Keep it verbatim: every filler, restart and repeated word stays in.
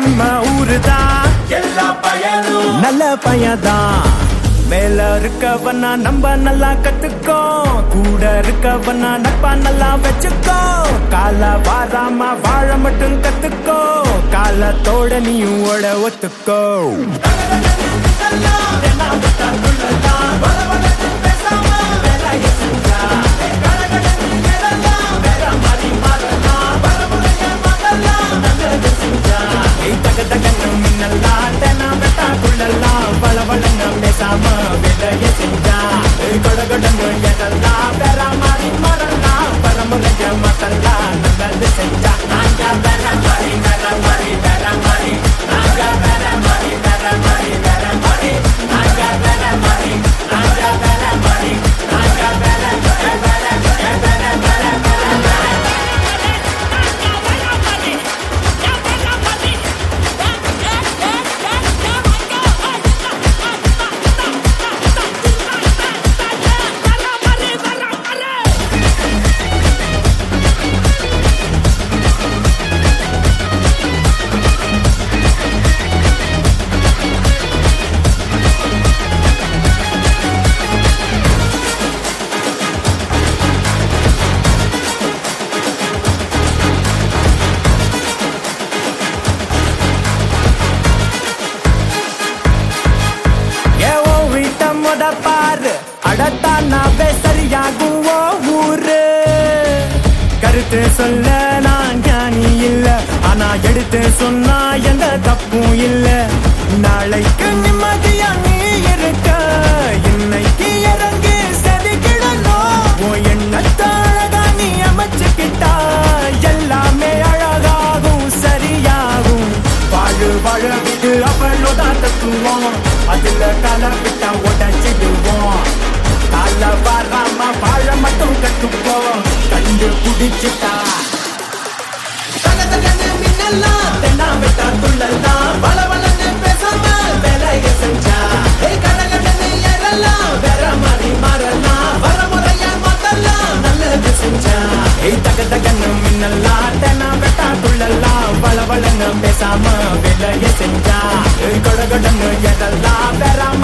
நம்ம ஊருதான் எல்லா பயனும் நல்ல பையதான். மேல இருக்கவனா நம்ம நல்லா கத்துக்கோ, கூட இருக்கவனா நட்பா நல்லா வச்சுக்கோ. கால வாராம வாழ மட்டும் கத்துக்கோ, காலத்தோட நீயும் ஓட ஒத்துக்கோ. பாரு அடத்தானாவே சரியாகும் ஊரு. கருத்து சொல்ல நான் ஞானி இல்ல, ஆனா எடுத்து சொன்னா எந்த தப்பும் இல்ல. நாளைக்கு நிம்மதியா நீ இருக்க, இன்னைக்கு இறங்கி செதுக்கிடணும். உன் எண்ணத்தை அழகா நீ அமைச்சுக்கிட்டா எல்லாமே அழகாகும் சரியாகும். வாழு வாழ விடு அவளோட தத்துவோம், அதுல கலவிட்டா உடச்சிடுவோம். கால வராம வாழ மட்டும் கத்துப்போம், கண்டு குடிச்சுட்டா தென்னாவிட்டா துள்ளலாம். வள வளன்னு பேசாம வேலைய செஞ்சா கடகடன்னு ஏறலாம், வேற மாதிரி மாறலாம், வர முறையா மாத்தலாம், நல்லது செஞ்சா தக தகன்னு மின்னலாம். தென்னாவிட்டா துள்ளலாம், வள வளன்னு பேசாம வேலைய செஞ்சா கடகடன்னு ஏறலாம், வேற